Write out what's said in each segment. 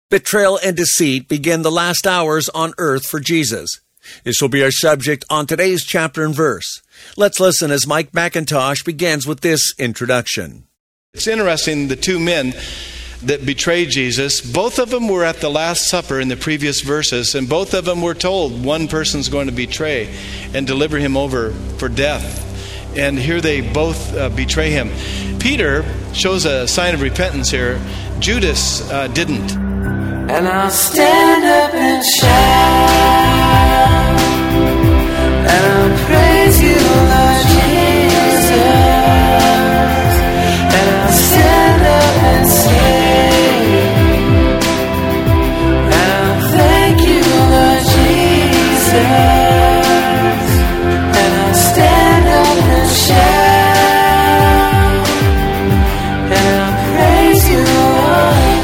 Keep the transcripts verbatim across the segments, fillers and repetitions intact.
Betrayal and deceit begin the last hours on earth for Jesus. This will be our subject on today's chapter and verse. Let's listen as Mike McIntosh begins with this introduction. It's interesting, the two men that betrayed Jesus, both of them were at the Last Supper in the previous verses, and both of them were told one person's going to betray and deliver him over for death. And here they both uh, betray him. Peter shows a sign of repentance here. Judas uh, didn't. And I'll stand up and shout, and I'll praise you, Lord Jesus. And I'll stand up and sing, and I'll thank you, Lord Jesus. And I'll stand up and shout, and I'll praise you, Lord.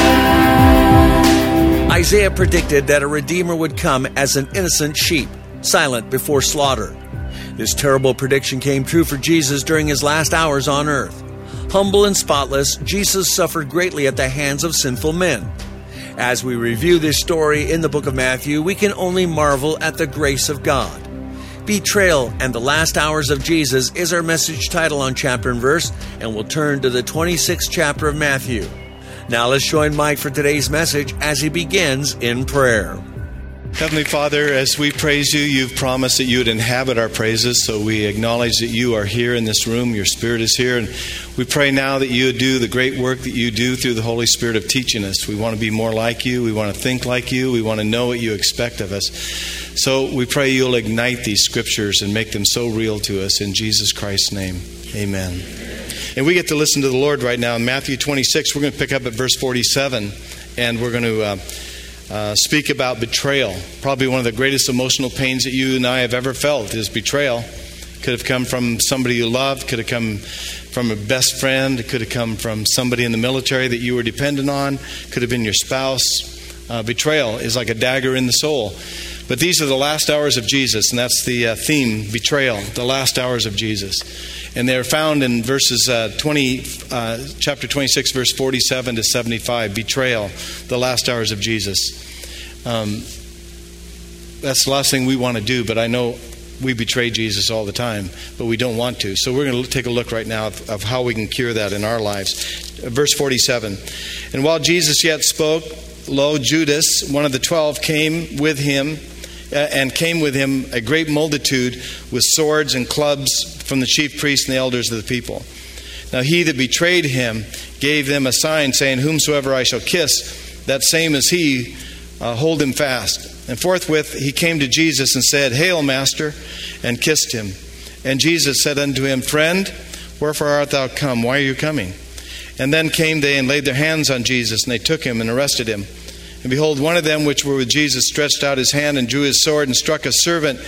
Isaiah predicted that a Redeemer would come as an innocent sheep, silent before slaughter. This terrible prediction came true for Jesus during his last hours on earth. Humble and spotless, Jesus suffered greatly at the hands of sinful men. As we review this story in the book of Matthew, we can only marvel at the grace of God. Betrayal and the last hours of Jesus is our message title on chapter and verse, and we'll turn to the twenty-sixth chapter of Matthew. Now let's join Mike for today's message as he begins in prayer. Heavenly Father, as we praise you, you've promised that you would inhabit our praises, so we acknowledge that you are here in this room, your Spirit is here, and we pray now that you would do the great work that you do through the Holy Spirit of teaching us. We want to be more like you, we want to think like you, we want to know what you expect of us. So we pray you'll ignite these scriptures and make them so real to us. In Jesus Christ's name, amen. And we get to listen to the Lord right now. In Matthew twenty-six, we're going to pick up at verse forty-seven, and we're going to uh, uh, speak about betrayal. Probably one of the greatest emotional pains that you and I have ever felt is betrayal. Could have come from somebody you loved, could have come from a best friend, it could have come from somebody in the military that you were dependent on, could have been your spouse. Uh, betrayal is like a dagger in the soul. But these are the last hours of Jesus, and that's the uh, theme, betrayal, the last hours of Jesus. And they're found in verses uh, twenty, uh, chapter twenty-six, verse forty-seven to seventy-five. Betrayal, the last hours of Jesus. Um, that's the last thing we want to do, but I know we betray Jesus all the time, but we don't want to. So we're going to take a look right now of, of how we can cure that in our lives. Verse forty-seven. And while Jesus yet spoke, lo, Judas, one of the twelve, came with him, uh, and came with him a great multitude with swords and clubs from the chief priests and the elders of the people. Now he that betrayed him gave them a sign, saying, Whomsoever I shall kiss, that same is he, uh, hold him fast. And forthwith he came to Jesus and said, Hail, Master, and kissed him. And Jesus said unto him, Friend, wherefore art thou come? Why are you coming? And then came they and laid their hands on Jesus, and they took him and arrested him. And behold, one of them which were with Jesus stretched out his hand and drew his sword and struck a servant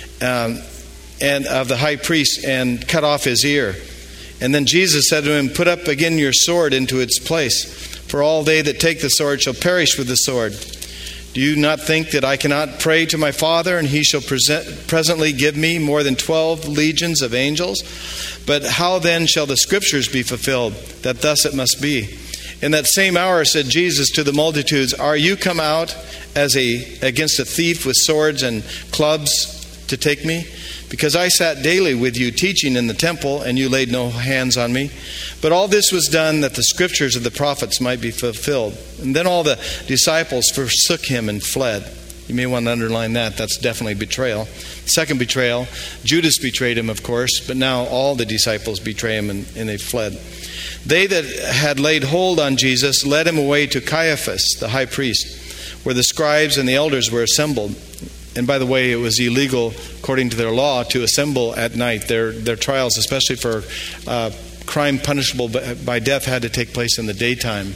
um, and of the high priest and cut off his ear. And then Jesus said to him, Put up again your sword into its place, for all they that take the sword shall perish with the sword. Do you not think that I cannot pray to my Father, and he shall present, presently give me more than twelve legions of angels? But how then shall the scriptures be fulfilled, that thus it must be? In that same hour said Jesus to the multitudes, Are you come out as a against a thief with swords and clubs to take me? Because I sat daily with you teaching in the temple, and you laid no hands on me. But all this was done that the scriptures of the prophets might be fulfilled. And then all the disciples forsook him and fled. You may want to underline that. That's definitely betrayal. Second betrayal, Judas betrayed him, of course, but now all the disciples betray him, and, and they fled. They that had laid hold on Jesus led him away to Caiaphas, the high priest, where the scribes and the elders were assembled. And by the way, it was illegal, according to their law, to assemble at night. Their their trials, especially for uh, crime punishable by death, had to take place in the daytime.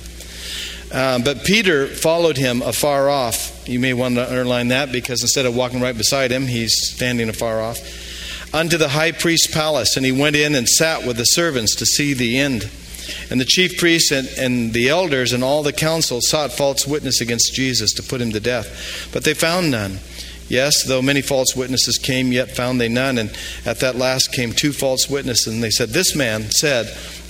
Uh, but Peter followed him afar off. You may want to underline that, because instead of walking right beside him, he's standing afar off. Unto the high priest's palace, and he went in and sat with the servants to see the end. And the chief priests and, and the elders and all the council sought false witness against Jesus to put him to death. But they found none. Yes, though many false witnesses came, yet found they none. And at that last came two false witnesses, and they said, This man said,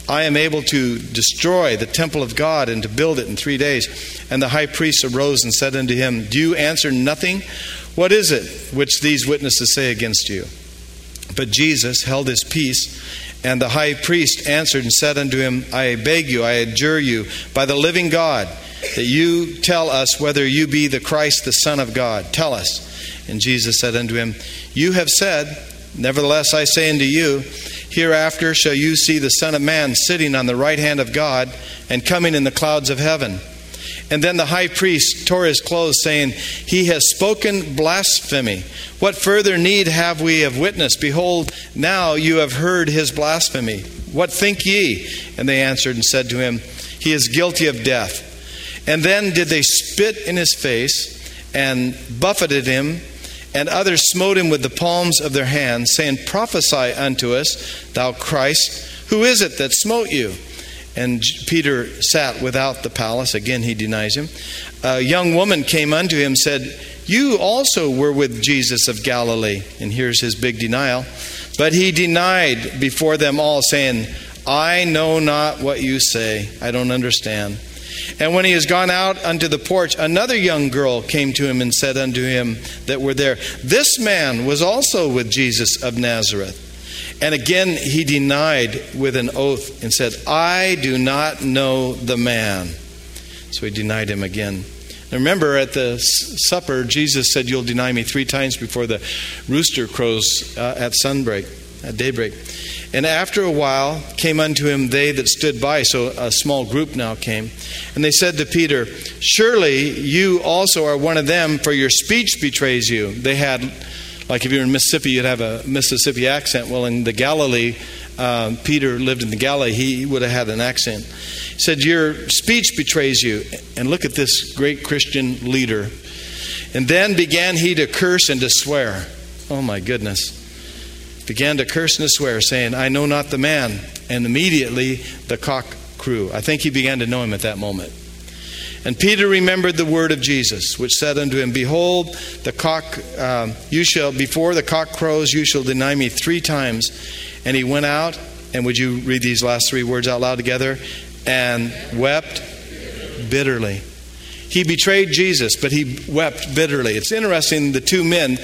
I am able to destroy the temple of God and to build it in three days. And the high priest arose and said unto him, Do you answer nothing? What is it which these witnesses say against you? But Jesus held his peace. And the high priest answered and said unto him, I beg you, I adjure you, by the living God, that you tell us whether you be the Christ, the Son of God. Tell us. And Jesus said unto him, You have said, nevertheless I say unto you, hereafter shall you see the Son of Man sitting on the right hand of God and coming in the clouds of heaven. And then the high priest tore his clothes, saying, He has spoken blasphemy. What further need have we of witness? Behold, now you have heard his blasphemy. What think ye? And they answered and said to him, He is guilty of death. And then did they spit in his face and buffeted him, and others smote him with the palms of their hands, saying, Prophesy unto us, thou Christ, who is it that smote you? And Peter sat without the palace. Again, he denies him. A young woman came unto him and said, You also were with Jesus of Galilee. And here's his big denial. But he denied before them all, saying, I know not what you say. I don't understand. And when he is gone out unto the porch, another young girl came to him and said unto him that were there, This man was also with Jesus of Nazareth. And again he denied with an oath and said, I do not know the man. So he denied him again. Now remember, at the supper, Jesus said, You'll deny me three times before the rooster crows uh, at sunbreak, at daybreak. And after a while came unto him they that stood by. So a small group now came. And they said to Peter, Surely you also are one of them, for your speech betrays you. They had, like if you're in Mississippi, you'd have a Mississippi accent. Well, in the Galilee, uh, Peter lived in the Galilee, he would have had an accent. He said, Your speech betrays you. And look at this great Christian leader. And then began he to curse and to swear. Oh my goodness. Began to curse and to swear, saying, I know not the man. And immediately the cock crew. I think he began to know him at that moment. And Peter remembered the word of Jesus, which said unto him, Behold, the cock, um, you shall, before the cock crows, you shall deny me three times. And he went out, and would you read these last three words out loud together? And wept bitterly. He betrayed Jesus, but he wept bitterly. It's interesting, the two men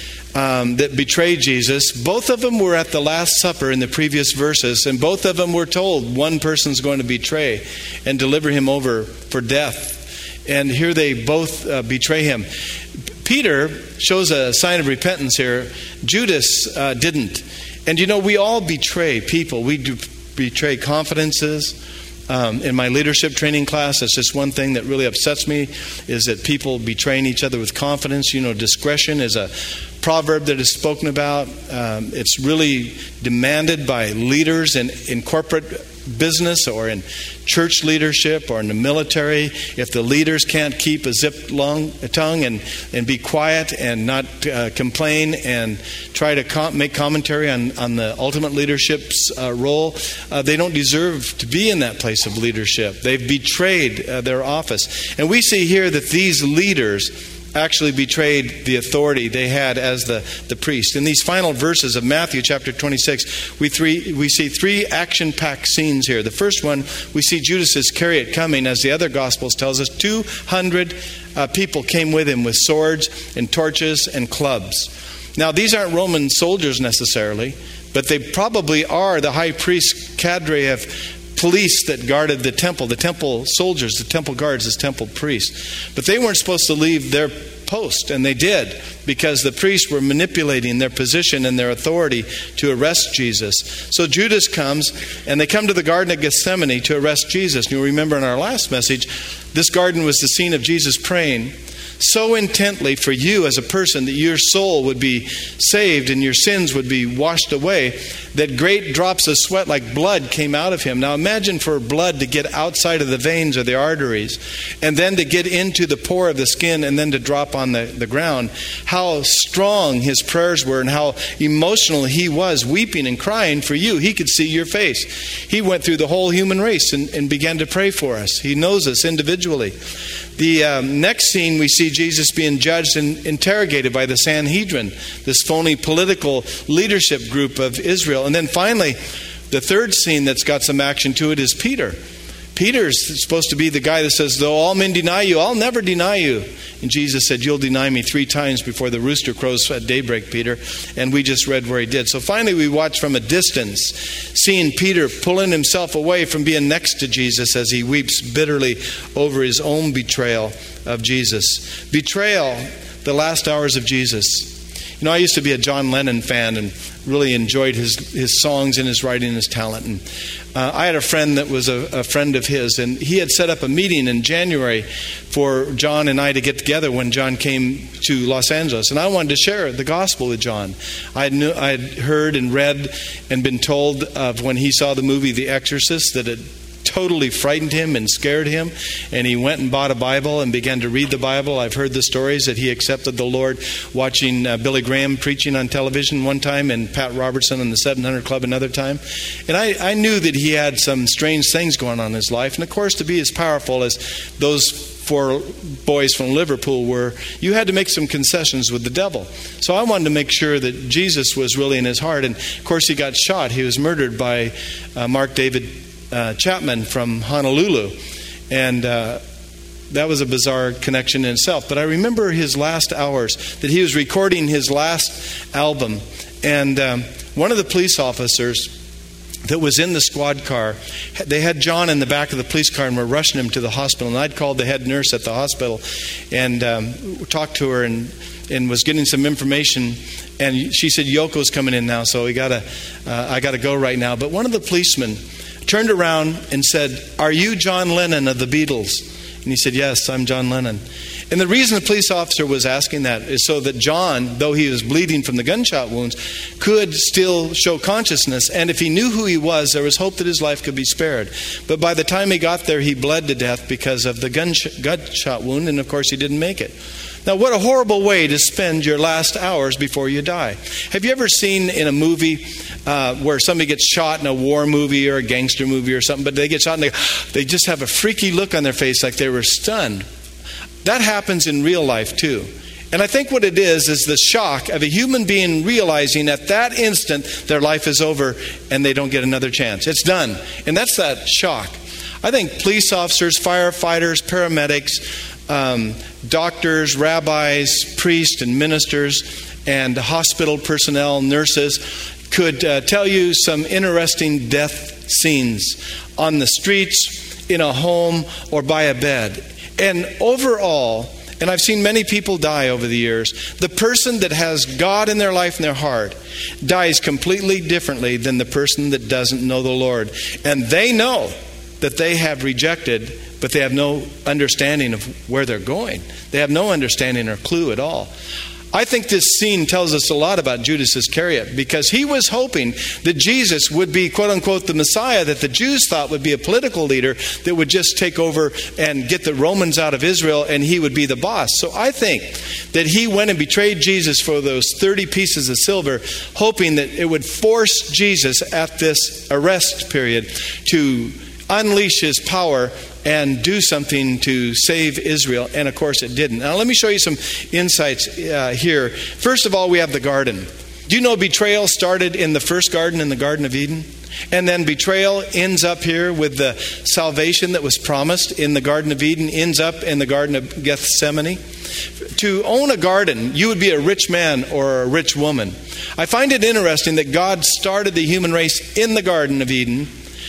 Um, that betrayed Jesus, both of them were at the Last Supper in the previous verses, and both of them were told one person's going to betray and deliver him over for death. And here they both uh, betray him. Peter shows a sign of repentance here. Judas uh, didn't. And you know, we all betray people. We do betray confidences. Um, in my leadership training class, that's just one thing that really upsets me, is that people betraying each other with confidence. You know, discretion is a proverb that is spoken about. Um, it's really demanded by leaders in, in corporate business or in church leadership or in the military. If the leaders can't keep a zipped long, a tongue and, and be quiet and not uh, complain and try to com- make commentary on, on the ultimate leadership's uh, role, uh, they don't deserve to be in that place of leadership. They've betrayed uh, their office. And we see here that these leaders actually betrayed the authority they had as the, the priest. In these final verses of Matthew chapter twenty-six, we three we see three action-packed scenes here. The first one, we see Judas Iscariot coming, as the other Gospels tells us. two hundred uh, people came with him with swords and torches and clubs. Now, these aren't Roman soldiers necessarily, but they probably are the high priest cadre of police that guarded the temple, the temple soldiers, the temple guards, the temple priests. But they weren't supposed to leave their post, and they did, because the priests were manipulating their position and their authority to arrest Jesus. So Judas comes, and they come to the Garden of Gethsemane to arrest Jesus. And you'll remember in our last message, this garden was the scene of Jesus praying so intently for you as a person that your soul would be saved and your sins would be washed away, that great drops of sweat like blood came out of him. Now imagine for blood to get outside of the veins or the arteries and then to get into the pore of the skin and then to drop on the, the ground. How strong his prayers were and how emotional he was, weeping and crying for you. He could see your face. He went through the whole human race and, and began to pray for us. He knows us individually. The um, next scene, we see Jesus being judged and interrogated by the Sanhedrin, this phony political leadership group of Israel. And then finally, The third scene that's got some action to it is Peter. Peter's supposed to be the guy that says, though all men deny you, I'll never deny you. And Jesus said, you'll deny me three times before the rooster crows at daybreak, Peter. And we just read where he did. So finally we watch from a distance, seeing Peter pulling himself away from being next to Jesus as he weeps bitterly over his own betrayal of Jesus. Betrayal, the last hours of Jesus. You know, I used to be a John Lennon fan and really enjoyed his his songs and his writing and his talent. And uh, I had a friend that was a, a friend of his, and he had set up a meeting in January for John and I to get together when John came to Los Angeles. And I wanted to share the gospel with John. I knew I had heard and read and been told of when he saw the movie The Exorcist that it totally frightened him and scared him, and he went and bought a Bible and began to read the Bible. I've heard the stories that he accepted the Lord watching uh, Billy Graham preaching on television one time and Pat Robertson on the seven hundred Club another time. And I, I knew that he had some strange things going on in his life. And of course, to be as powerful as those four boys from Liverpool were, you had to make some concessions with the devil. So I wanted to make sure that Jesus was really in his heart. And of course, he got shot. He was murdered by uh, Mark David Uh, Chapman from Honolulu, and uh, that was a bizarre connection in itself. But I remember his last hours, that he was recording his last album, and um, one of the police officers that was in the squad car, they had John in the back of the police car and were rushing him to the hospital. And I'd called the head nurse at the hospital and um, talked to her and and was getting some information. And she said, Yoko's coming in now, so we gotta, uh, I got to go right now. But one of the policemen turned around and said, are you John Lennon of the Beatles? And he said, yes, I'm John Lennon. And the reason the police officer was asking that is so that John, though he was bleeding from the gunshot wounds, could still show consciousness. And if he knew who he was, there was hope that his life could be spared. But by the time he got there, he bled to death because of the gunshot, gunshot wound. And of course, he didn't make it. Now, what a horrible way to spend your last hours before you die. Have you ever seen in a movie uh, where somebody gets shot in a war movie or a gangster movie or something, but they get shot and they, they just have a freaky look on their face like they were stunned? That happens in real life too. And I think what it is is the shock of a human being realizing at that instant their life is over and they don't get another chance. It's done. And that's that shock. I think police officers, firefighters, paramedics, Um, doctors, rabbis, priests, and ministers, and hospital personnel, nurses, could uh, tell you some interesting death scenes on the streets, in a home, or by a bed. And overall, and I've seen many people die over the years, the person that has God in their life and their heart dies completely differently than the person that doesn't know the Lord. And they know that they have rejected, but they have no understanding of where they're going. They have no understanding or clue at all. I think this scene tells us a lot about Judas Iscariot, because he was hoping that Jesus would be, quote unquote, the Messiah that the Jews thought would be a political leader that would just take over and get the Romans out of Israel, and he would be the boss. So I think that he went and betrayed Jesus for those thirty pieces of silver, hoping that it would force Jesus at this arrest period to unleash his power and do something to save Israel. And of course it didn't. Now let me show you some insights uh, here. First of all, we have the garden. Do you know betrayal started in the first garden, in the Garden of Eden? And then betrayal ends up here with the salvation that was promised in the Garden of Eden, ends up in the Garden of Gethsemane. To own a garden, you would be a rich man or a rich woman. I find it interesting that God started the human race in the Garden of Eden,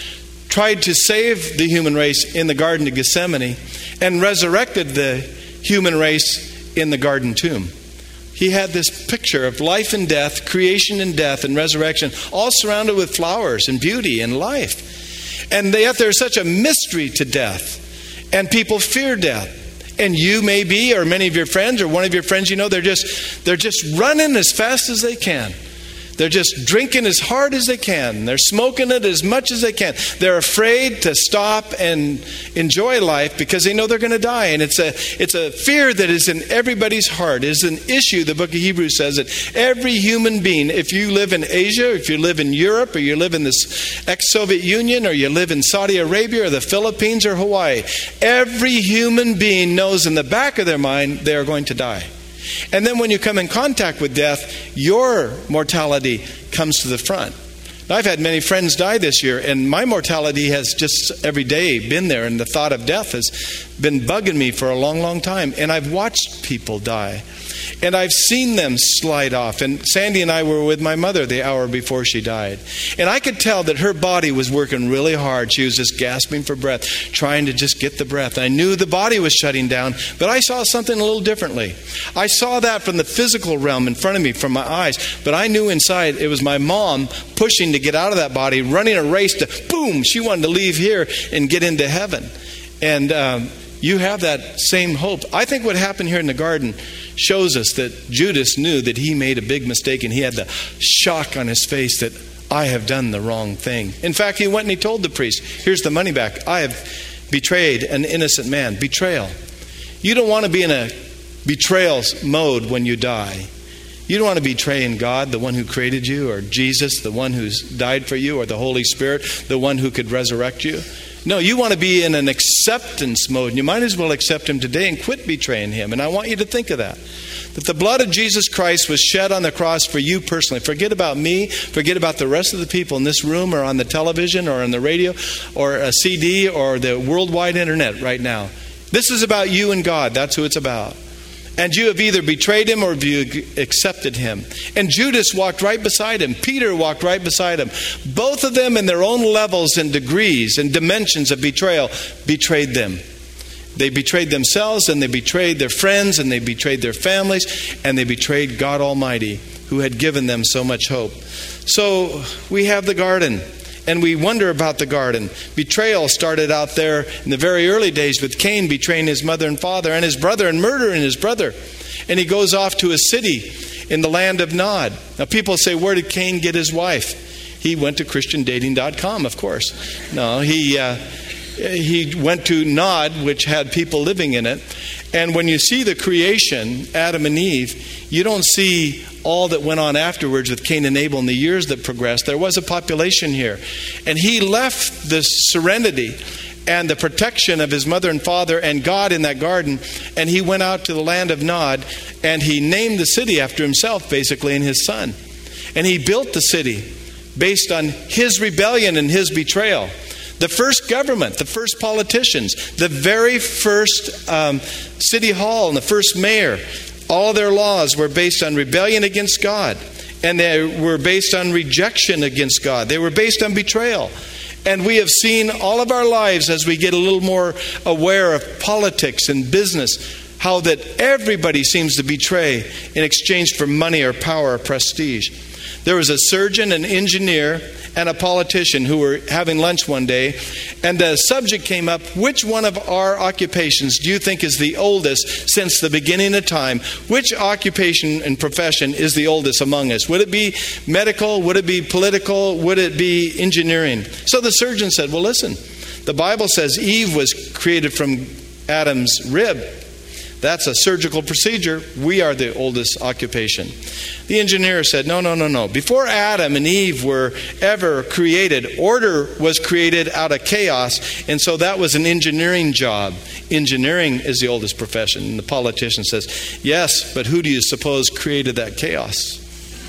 tried to save the human race in the Garden of Gethsemane, and resurrected the human race in the garden tomb. He had this picture of life and death, creation and death and resurrection, all surrounded with flowers and beauty and life. And yet there's such a mystery to death, and people fear death. And you may be, or many of your friends, or one of your friends, you know, they're just they're just running as fast as they can. They're just drinking as hard as they can. They're smoking it as much as they can. They're afraid to stop and enjoy life because they know they're going to die. And it's a it's a fear that is in everybody's heart. It is an issue. The book of Hebrews says that every human being, if you live in Asia, if you live in Europe, or you live in this ex-Soviet Union, or you live in Saudi Arabia, or the Philippines, or Hawaii, every human being knows in the back of their mind they are going to die. And then when you come in contact with death, your mortality comes to the front. I've had many friends die this year, and my mortality has just every day been there, and the thought of death has been bugging me for a long, long time. And I've watched people die, and I've seen them slide off. And Sandy and I were with my mother the hour before she died, and I could tell that her body was working really hard. She was just gasping for breath, trying to just get the breath. I knew the body was shutting down, but I saw something a little differently. I saw that from the physical realm in front of me, from my eyes, but I knew inside it was my mom pushing to get out of that body, running a race to, boom, she wanted to leave here and get into heaven. And um, you have that same hope. I think what happened here in the garden shows us that Judas knew that he made a big mistake, and he had the shock on his face that I have done the wrong thing. In fact, he went and he told the priest, here's the money back. I have betrayed an innocent man. Betrayal. You don't want to be in a betrayal mode when you die. You don't want to be betraying God, the one who created you, or Jesus, the one who's died for you, or the Holy Spirit, the one who could resurrect you. No, you want to be in an acceptance mode. And you might as well accept him today and quit betraying him. And I want you to think of that. That the blood of Jesus Christ was shed on the cross for you personally. Forget about me. Forget about the rest of the people in this room or on the television or on the radio or a C D or the worldwide internet right now. This is about you and God. That's who it's about. And you have either betrayed him or you accepted him. And Judas walked right beside him. Peter walked right beside him. Both of them in their own levels and degrees and dimensions of betrayal betrayed them. They betrayed themselves, and they betrayed their friends, and they betrayed their families, and they betrayed God Almighty, who had given them so much hope. So we have the garden. And we wonder about the garden. Betrayal started out there in the very early days with Cain betraying his mother and father and his brother and murdering his brother. And he goes off to a city in the land of Nod. Now people say, where did Cain get his wife? He went to Christian dating dot com, of course. No, he uh, he went to Nod, which had people living in it. And when you see the creation, Adam and Eve, you don't see all that went on afterwards with Cain and Abel in the years that progressed. There was a population here. And he left the serenity and the protection of his mother and father and God in that garden, and he went out to the land of Nod, and he named the city after himself, basically, and his son. And he built the city based on his rebellion and his betrayal. The first government, the first politicians, the very first um, city hall and the first mayor, all their laws were based on rebellion against God. And they were based on rejection against God. They were based on betrayal. And we have seen all of our lives, as we get a little more aware of politics and business, how that everybody seems to betray in exchange for money or power or prestige. There was a surgeon, an engineer, and a politician who were having lunch one day, and the subject came up, which one of our occupations do you think is the oldest since the beginning of time? Which occupation and profession is the oldest among us? Would it be medical? Would it be political? Would it be engineering? So the surgeon said, well, listen, the Bible says Eve was created from Adam's rib. That's a surgical procedure. We are the oldest occupation. The engineer said, no, no, no, no. Before Adam and Eve were ever created, order was created out of chaos, and so that was an engineering job. Engineering is the oldest profession. And the politician says, yes, but who do you suppose created that chaos?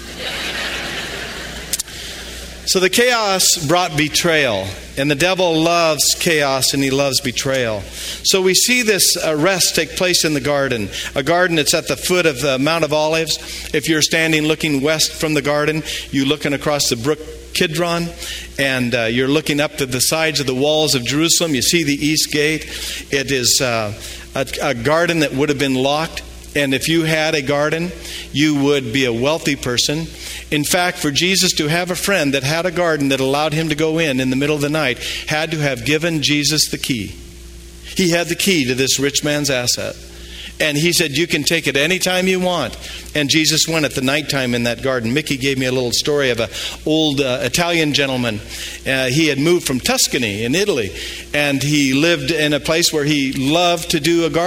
So the chaos brought betrayal, and the devil loves chaos and he loves betrayal. So we see this arrest take place in the garden, a garden that's at the foot of the Mount of Olives. If you're standing looking west from the garden, you're looking across the brook Kidron, and uh, you're looking up to the sides of the walls of Jerusalem. You see the east gate. It is uh, a, a garden that would have been locked. And if you had a garden, you would be a wealthy person. In fact, for Jesus to have a friend that had a garden that allowed him to go in in the middle of the night, had to have given Jesus the key. He had the key to this rich man's asset. And he said, you can take it anytime you want. And Jesus went at the nighttime in that garden. Mickey gave me a little story of an old uh, Italian gentleman. Uh, he had moved from Tuscany in Italy. And he lived in a place where he loved to do a garden.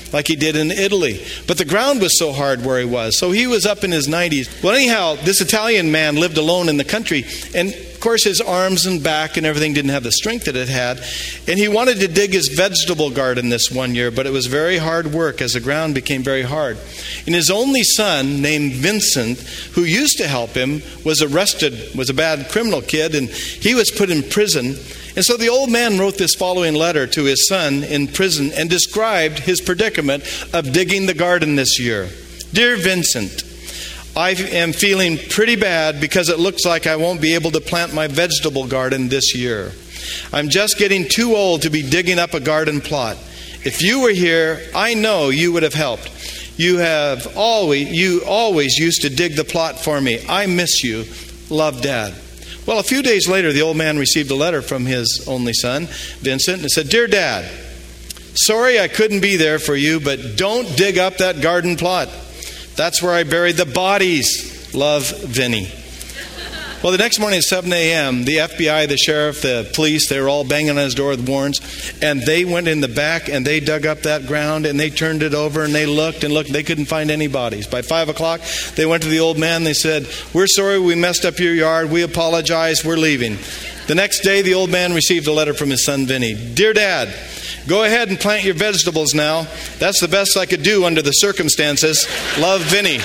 like he did in Italy. But the ground was so hard where he was. So he was up in his nineties. Well, anyhow, this Italian man lived alone in the country. And of course, his arms and back and everything didn't have the strength that it had. And he wanted to dig his vegetable garden this one year, but it was very hard work as the ground became very hard. And his only son, named Vincent, who used to help him, was arrested, was a bad criminal kid, and he was put in prison. And so the old man wrote this following letter to his son in prison and described his predicament of digging the garden this year. Dear Vincent, I am feeling pretty bad because it looks like I won't be able to plant my vegetable garden this year. I'm just getting too old to be digging up a garden plot. If you were here, I know you would have helped. You have always, you always used to dig the plot for me. I miss you. Love, Dad. Well, a few days later, the old man received a letter from his only son, Vincent, and it said, Dear Dad, sorry I couldn't be there for you, but don't dig up that garden plot. That's where I buried the bodies. Love, Vinny. Well, the next morning at seven a.m., the F B I, the sheriff, the police, they were all banging on his door with warrants. And they went in the back and they dug up that ground and they turned it over and they looked and looked. They couldn't find any bodies. By five o'clock, they went to the old man. They said, we're sorry we messed up your yard. We apologize. We're leaving. The next day, the old man received a letter from his son, Vinny. Dear Dad, go ahead and plant your vegetables now. That's the best I could do under the circumstances. Love, Vinny.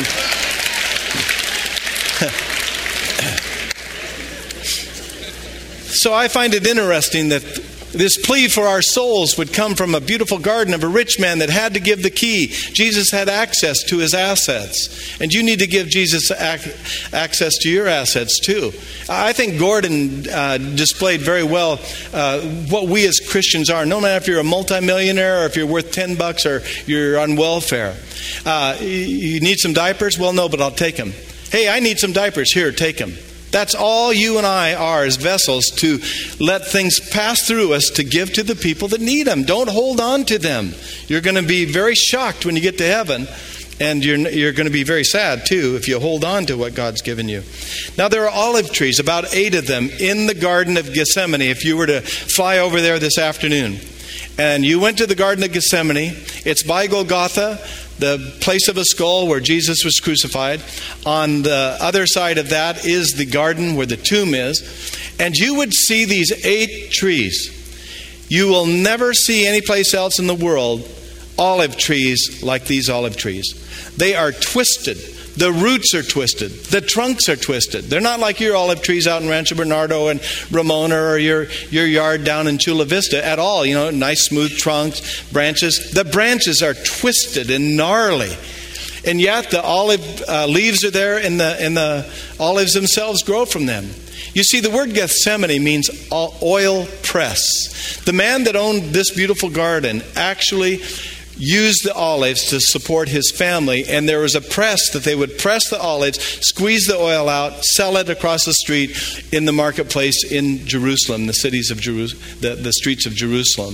So I find it interesting that this plea for our souls would come from a beautiful garden of a rich man that had to give the key. Jesus had access to his assets. And you need to give Jesus ac- access to your assets too. I think Gordon uh, displayed very well uh, what we as Christians are. No matter if you're a multimillionaire or if you're worth ten bucks or you're on welfare. Uh, you need some diapers? Well, no, but I'll take them. Hey, I need some diapers. Here, take them. That's all you and I are as vessels to let things pass through us to give to the people that need them. Don't hold on to them. You're going to be very shocked when you get to heaven, and you're, you're going to be very sad too if you hold on to what God's given you. Now there are olive trees, about eight of them, in the Garden of Gethsemane. If you were to fly over there this afternoon, and you went to the Garden of Gethsemane, it's by Golgotha, the place of a skull where Jesus was crucified. On the other side of that is the garden where the tomb is. And you would see these eight trees. You will never see any place else in the world olive trees like these olive trees. They are twisted. The roots are twisted. The trunks are twisted. They're not like your olive trees out in Rancho Bernardo and Ramona or your, your yard down in Chula Vista at all. You know, nice smooth trunks, branches. The branches are twisted and gnarly. And yet the olive uh, leaves are there and the, and the olives themselves grow from them. You see, the word Gethsemane means oil press. The man that owned this beautiful garden actually used the olives to support his family, and there was a press that they would press the olives, squeeze the oil out, sell it across the street in the marketplace in Jerusalem, the cities of Jerusalem, the, the streets of Jerusalem.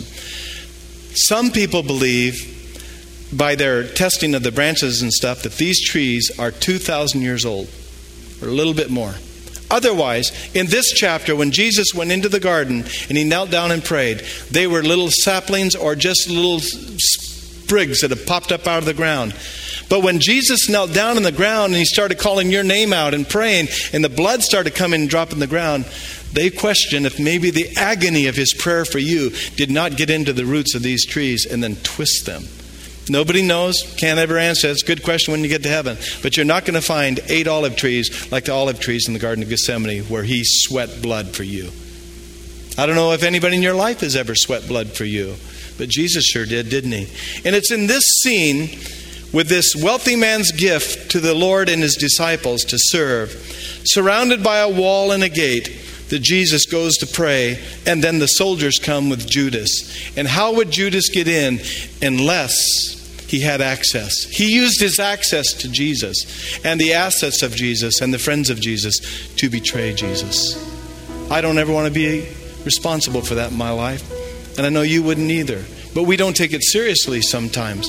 Some people believe, by their testing of the branches and stuff, that these trees are two thousand years old, or a little bit more. Otherwise, in this chapter, when Jesus went into the garden and he knelt down and prayed, they were little saplings or just little sprigs that have popped up out of the ground. But when Jesus knelt down in the ground and he started calling your name out and praying, and the blood started coming and dropping the ground, they questioned if maybe the agony of his prayer for you did not get into the roots of these trees and then twist them. Nobody knows, can't ever answer. It's a good question when you get to heaven. But you're not going to find eight olive trees like the olive trees in the Garden of Gethsemane where he sweat blood for you. I don't know if anybody in your life has ever sweat blood for you, but Jesus sure did, didn't he? And it's in this scene with this wealthy man's gift to the Lord and his disciples to serve, surrounded by a wall and a gate, that Jesus goes to pray, and then the soldiers come with Judas. And how would Judas get in unless he had access? He used his access to Jesus and the assets of Jesus and the friends of Jesus to betray Jesus. I don't ever want to be responsible for that in my life, and I know you wouldn't either. But we don't take it seriously sometimes.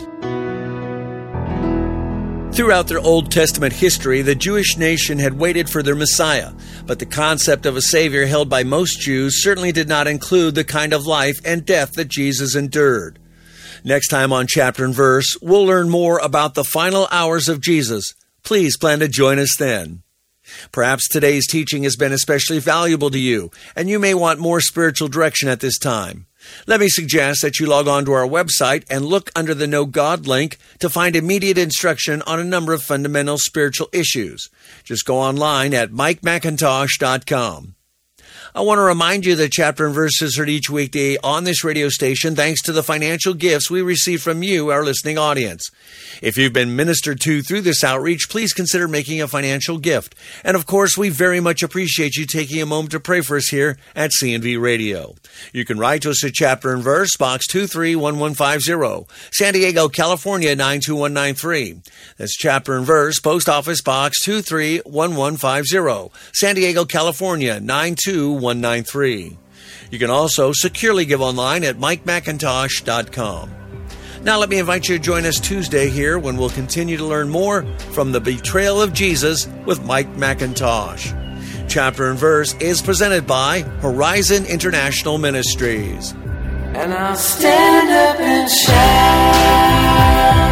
Throughout their Old Testament history, the Jewish nation had waited for their Messiah, but the concept of a Savior held by most Jews certainly did not include the kind of life and death that Jesus endured. Next time on Chapter and Verse, we'll learn more about the final hours of Jesus. Please plan to join us then. Perhaps today's teaching has been especially valuable to you, and you may want more spiritual direction at this time. Let me suggest that you log on to our website and look under the Know God link to find immediate instruction on a number of fundamental spiritual issues. Just go online at mike macintosh dot com. I want to remind you that Chapter and Verse is heard each weekday on this radio station thanks to the financial gifts we receive from you, our listening audience. If you've been ministered to through this outreach, please consider making a financial gift. And of course, we very much appreciate you taking a moment to pray for us here at C and V Radio. You can write to us at Chapter and Verse, Box two three one one five zero, San Diego, California nine two one nine three. That's Chapter and Verse, Post Office Box two three one one five zero, San Diego, California nine two one nine three. You can also securely give online at mike macintosh dot com. Now let me invite you to join us Tuesday here when we'll continue to learn more from the betrayal of Jesus with Mike McIntosh. Chapter and Verse is presented by Horizon International Ministries. And I'll stand up and shout.